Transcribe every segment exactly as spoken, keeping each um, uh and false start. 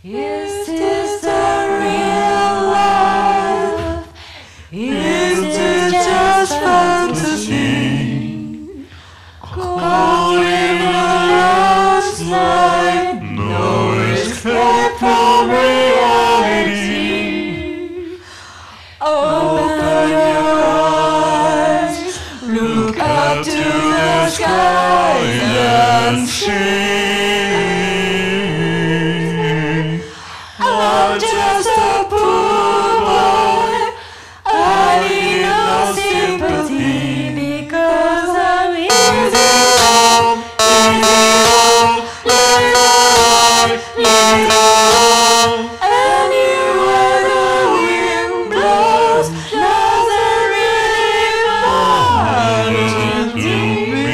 Is this the real life? Is it just fantasy? Caught in a landslide, no escape from reality. Open your eyes, look up to the sky and see. I'm just a poor boy, I need no sympathy because I'm easy on, easy on, easy on. And you where the wind blows doesn't really matter to me,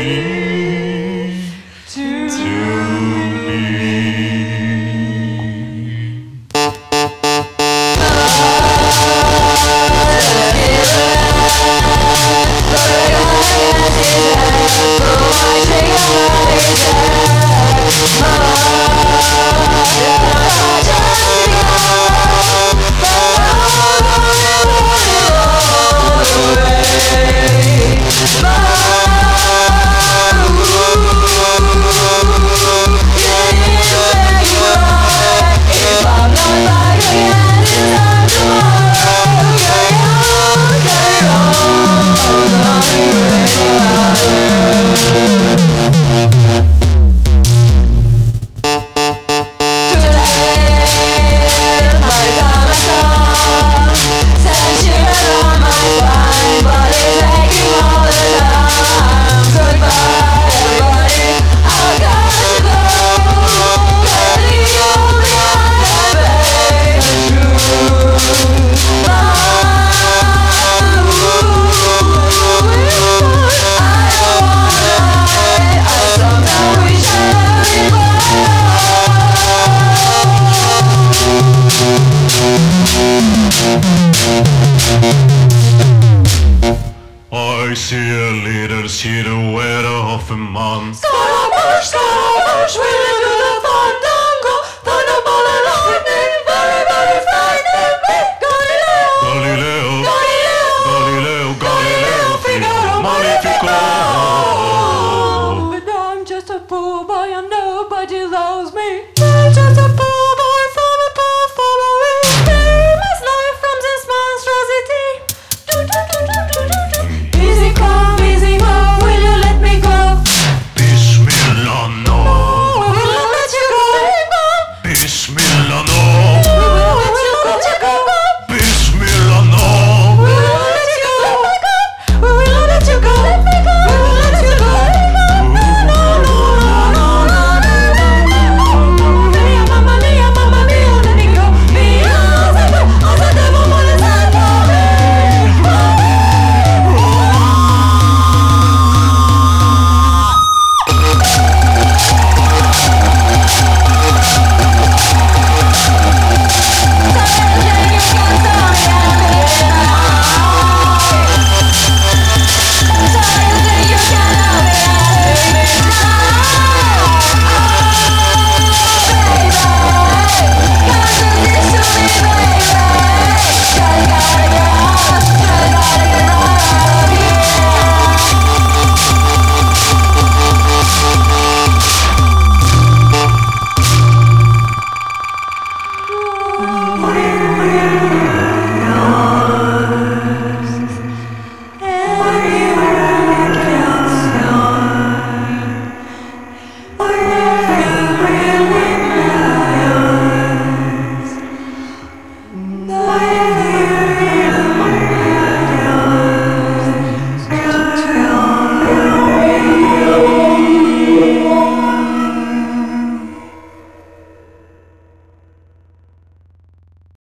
to me. I see a little silhouette of a man. Skarabush, Skarabush, we live in a fandango. Thunderball and lightning, very, very frightening me. Galileo, Galileo, Galileo, Galileo, Galileo, Figaro, Magnifico. But I'm just a poor boy and nobody loves me.